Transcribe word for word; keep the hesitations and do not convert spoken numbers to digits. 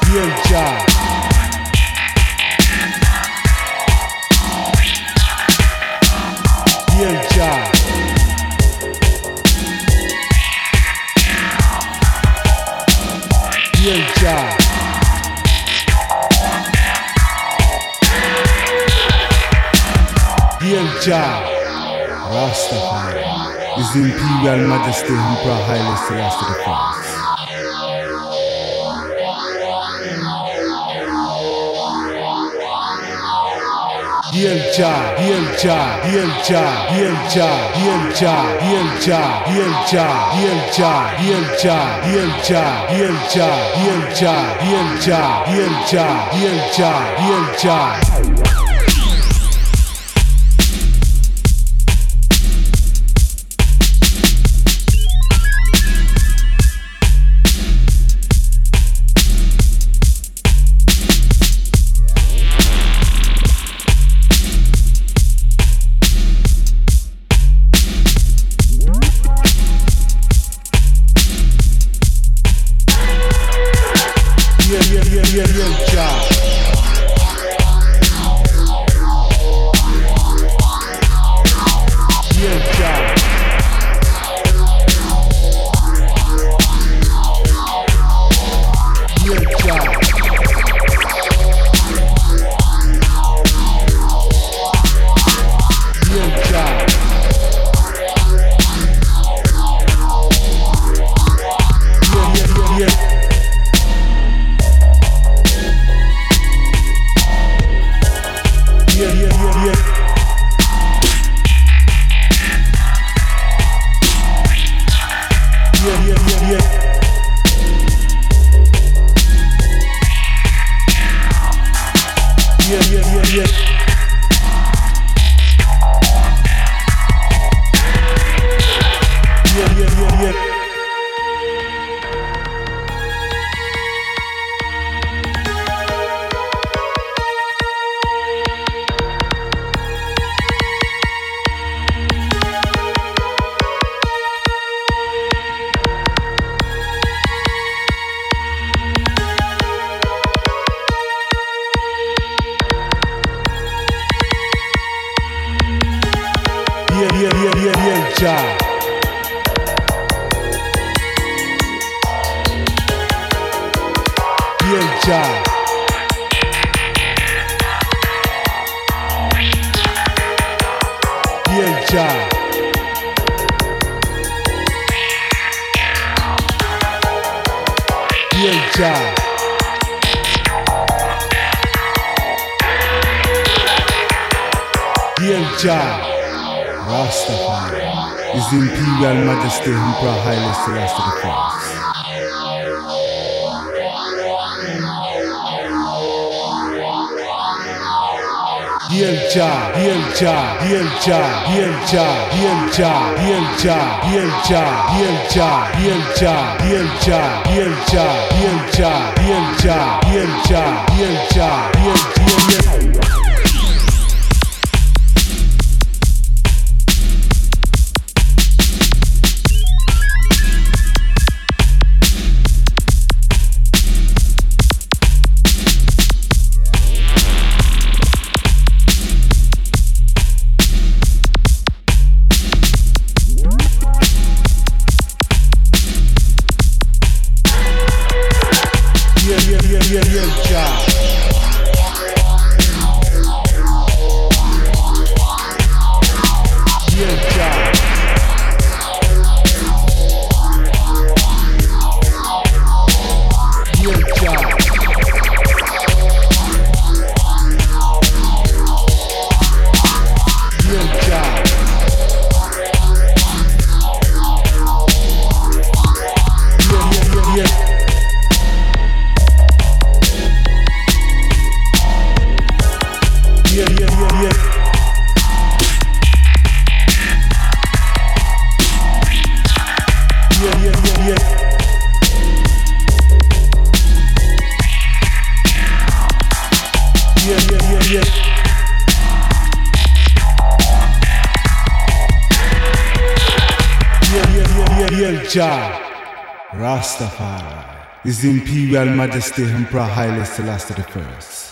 Real Jah. Real Jah. Real Jah. Real Jah. Rastafari. His Imperial Majesty Emperor Haile Selassie the First. Real Jah, Real Jah, Real Jah, Real Jah, Real Jah, Real Jah, Real Jah, Real Jah, Real Jah, Real Jah, Real Jah, Real Jah, Real Jah, Real Jah, Real Jah, Real Jah. Real Jah. Real Jah. Real Jah. Real Jah. Yeah, yeah, yeah, yeah. Yeah, yeah, yeah, yeah. Yeah, yeah, yeah, yeah. Yeah, yeah, yeah, yeah. Yeah, yeah, yeah, yeah. Yeah, yeah, yeah, yeah, yeah, Jah. Real Jah. Real Jah. Real Jah. Real Jah. Rastafari. His Imperial Majesty Emperor Haile Selassie the First. Real Jah, Real Jah, Real Jah, Real Jah, Real Jah, Real Jah, Real Jah, Real Jah, Real Jah, Real Jah, Real Jah, Real Jah, Real Jah, Real Jah, Real Jah, Real Jah. Yeah, yeah, yeah, yeah, yeah, Jah. Yeah, Jah. Yeah, Jah. Yeah, Jah. Yeah, yeah, yeah, yeah. Yeah, yeah, yeah, yeah. Yeah, yeah, yeah, yeah. Yeah, yeah, yeah, yeah. Yeah, yeah, yeah, yeah, yeah, Jah. Rastafari. His Imperial Majesty Emperor Haile Selassie the First.